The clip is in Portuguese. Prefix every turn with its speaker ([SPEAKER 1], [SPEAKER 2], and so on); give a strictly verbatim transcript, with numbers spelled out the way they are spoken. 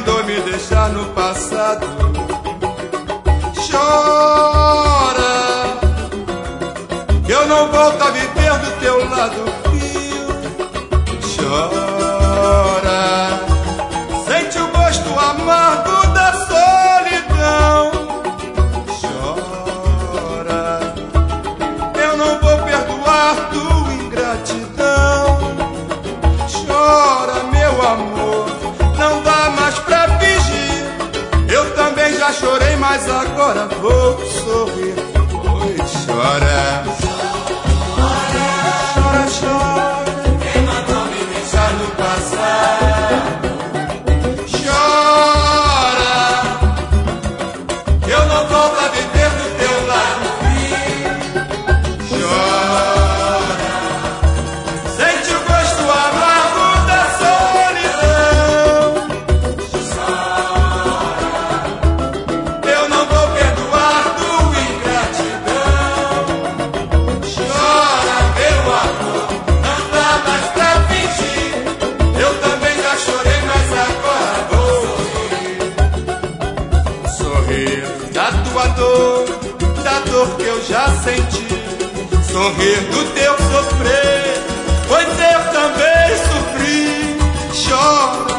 [SPEAKER 1] dor me deixar no passado. Chora, eu não volto a viver do teu lado frio. Chora, sente o gosto amargo da solidão. Chora, eu não vou perdoar tua ingratidão. Chora, meu amor, não dá mais pra fingir. Eu também já chorei, mas agora vou sorrir. Oi, chora, chora, chora, quem mandou me deixar no passado? Chora, eu não volto a viver do teu lado frio. Chora, sente o gosto amargo da solidão. Chora, eu não vou perdoar tua ingratidão. Chora, meu amor, não dá mais pra fingir. Eu também já chorei, mas agora vou sorrir. Sorrir da tua dor, da dor que eu já senti. Sorrir do teu sofrer, pois eu também sofri. Chora,